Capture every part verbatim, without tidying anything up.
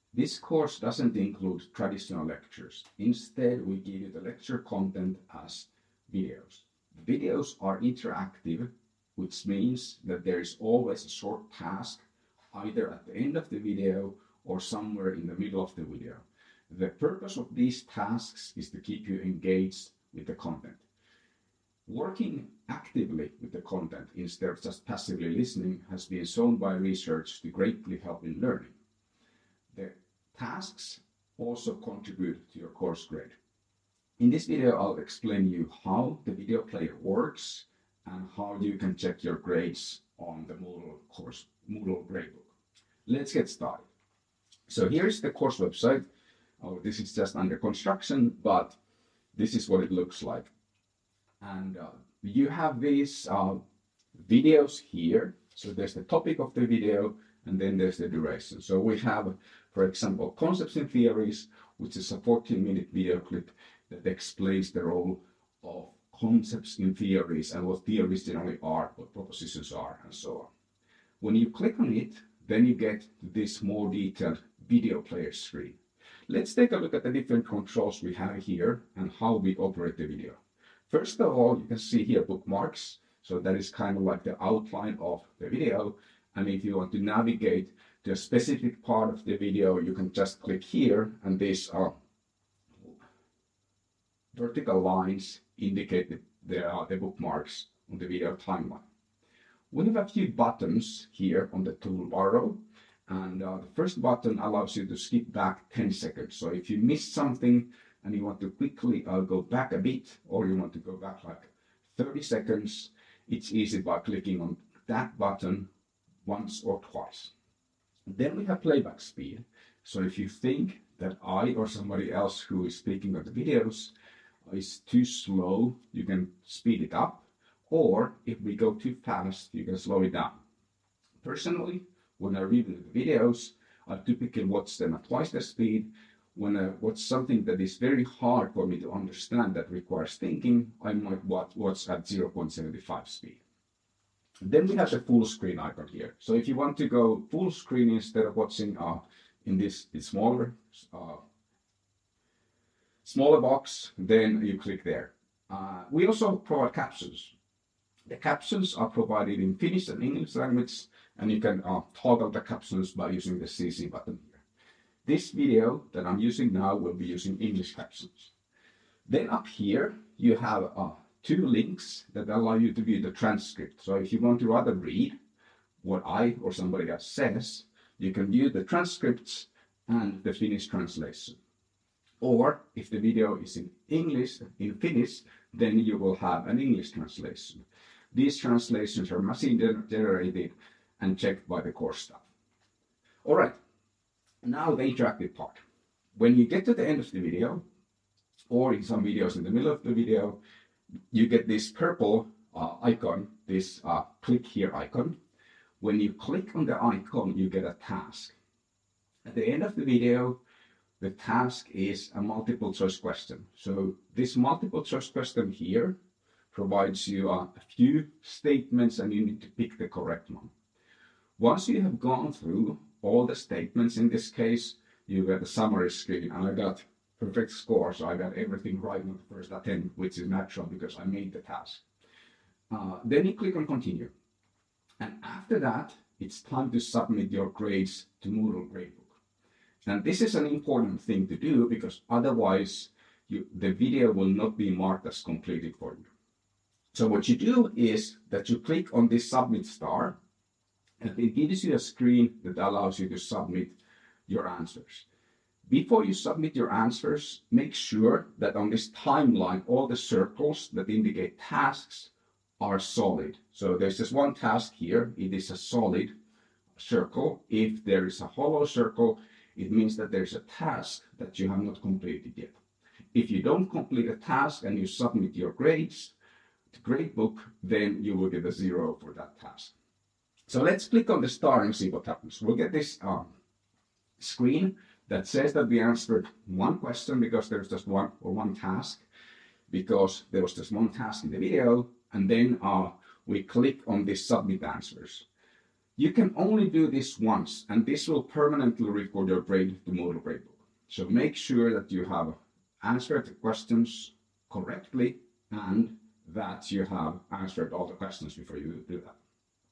This course doesn't include traditional lectures. Instead, we give you the lecture content as videos. The videos are interactive, which means that there is always a short task either at the end of the video or somewhere in the middle of the video. The purpose of these tasks is to keep you engaged with the content. Working actively with the content instead of just passively listening has been shown by research to greatly help in learning. The tasks also contribute to your course grade. In this video, I'll explain you how the video player works and how you can check your grades on the Moodle course, Moodle gradebook. Let's get started. So here's the course website. Oh, this is just under construction, but this is what it looks like. And uh, you have these uh, videos here. So there's the topic of the video, and then there's the duration. So we have, for example, Concepts and Theories, which is a fourteen minute video clip that explains the role of concepts in theories and what theories generally are, what propositions are, and so on. When you click on it, then you get this more detailed video player screen. Let's take a look at the different controls we have here and how we operate the video. First of all, you can see here bookmarks. So that is kind of like the outline of the video. And if you want to navigate to a specific part of the video, you can just click here, and these are vertical lines indicate the, the, uh, the bookmarks on the video timeline. We have a few buttons here on the toolbar row, and uh, the first button allows you to skip back ten seconds. So if you missed something and you want to quickly uh, go back a bit, or you want to go back like thirty seconds, it's easy by clicking on that button once or twice. Then we have playback speed. So if you think that I or somebody else who is speaking on the videos is too slow, you can speed it up. Or if we go too fast, you can slow it down. Personally, when I review the videos, I typically watch them at twice the speed. When I watch something that is very hard for me to understand that requires thinking, I might watch, watch at zero point seven five speed. Then we have the full screen icon here. So if you want to go full screen instead of watching uh, in this smaller, uh, smaller box, then you click there. Uh, we also provide captions. The captions are provided in Finnish and English language, and you can uh, toggle the captions by using the C C button here. This video that I'm using now will be using English captions. Then up here, you have uh, two links that allow you to view the transcript. So if you want to rather read what I or somebody else says, you can view the transcripts and the Finnish translation. Or if the video is in English, in Finnish, then you will have an English translation. These translations are machine generated and checked by the course staff. All right, now the interactive part. When you get to the end of the video, or in some videos in the middle of the video, you get this purple uh, icon, this uh, click here icon. When you click on the icon, you get a task. At the end of the video, the task is a multiple choice question. So this multiple choice question here provides you uh, a few statements, and you need to pick the correct one. Once you have gone through all the statements, in this case, you get a summary screen, and I got perfect score, so I got everything right on the first attempt, which is natural because I made the task. Uh, then you click on continue. And after that, it's time to submit your grades to Moodle Gradebook. And this is an important thing to do because otherwise you, the video will not be marked as completed for you. So what you do is that you click on this submit star, and it gives you a screen that allows you to submit your answers. Before you submit your answers, make sure that on this timeline, all the circles that indicate tasks are solid. So there's this one task here. It is a solid circle. If there is a hollow circle, it means that there's a task that you have not completed yet. If you don't complete a task and you submit your grades to Gradebook, then you will get a zero for that task. So let's click on the star and see what happens. We'll get this um, screen that says that we answered one question because there's just one or one task, because there was just one task in the video, and then uh, we click on this submit answers. You can only do this once, and this will permanently record your grade to Moodle Gradebook. So make sure that you have answered the questions correctly and that you have answered all the questions before you do that.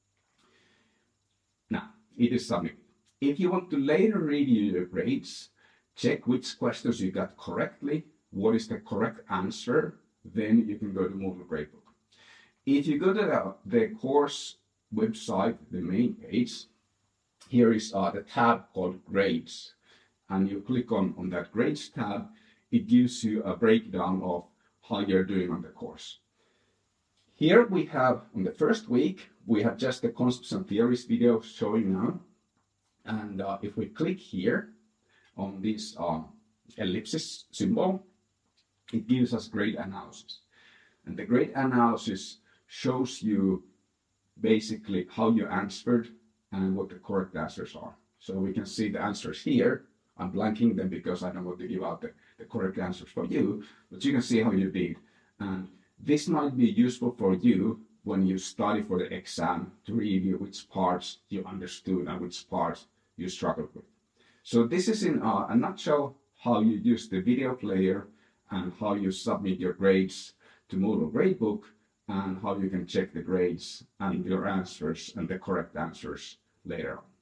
Now, it is submitted. If you want to later review your grades, check which questions you got correctly, what is the correct answer, then you can go to Moodle Gradebook. If you go to the, the course website, the main page, here is uh, the tab called Grades, and you click on, on that Grades tab, it gives you a breakdown of how you're doing on the course. Here we have, on the first week, we have just the concepts and theories video showing now, and uh, if we click here on this uh, ellipsis symbol, it gives us grade analysis. And the grade analysis shows you basically how you answered and what the correct answers are. So we can see the answers here. I'm blanking them because I don't want to give out the, the correct answers for you, but you can see how you did. And this might be useful for you when you study for the exam to review which parts you understood and which parts you struggled with. So this is in uh, a nutshell how you use the video player and how you submit your grades to Moodle Gradebook, and how you can check the grades and your answers and the correct answers later on.